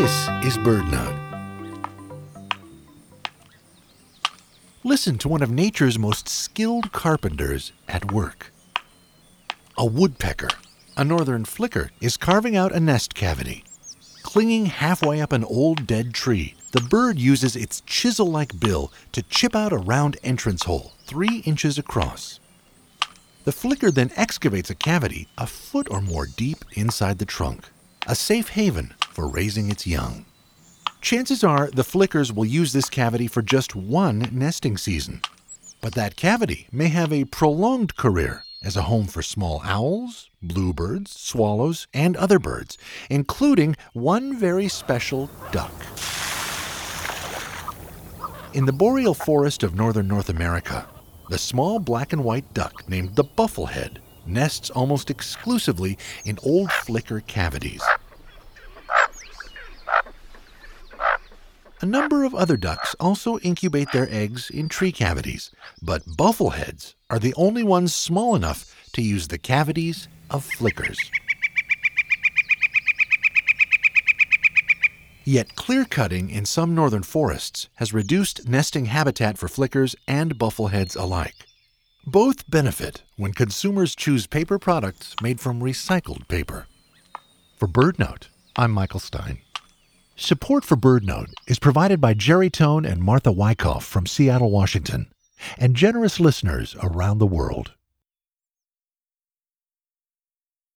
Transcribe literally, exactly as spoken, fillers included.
This is BirdNote. Listen to one of nature's most skilled carpenters at work. A woodpecker, a northern flicker, is carving out a nest cavity. Clinging halfway up an old dead tree, the bird uses its chisel-like bill to chip out a round entrance hole, three inches across. The flicker then excavates a cavity a foot or more deep inside the trunk, a safe haven for raising its young. Chances are the flickers will use this cavity for just one nesting season. But that cavity may have a prolonged career as a home for small owls, bluebirds, swallows, and other birds, including one very special duck. In the boreal forest of northern North America, the small black and white duck named the bufflehead nests almost exclusively in old flicker cavities. A number of other ducks also incubate their eggs in tree cavities, but buffleheads are the only ones small enough to use the cavities of flickers. Yet clear-cutting in some northern forests has reduced nesting habitat for flickers and buffleheads alike. Both benefit when consumers choose paper products made from recycled paper. For BirdNote, I'm Michael Stein. Support for BirdNote is provided by Jerry Tone and Martha Wyckoff from Seattle, Washington, and generous listeners around the world.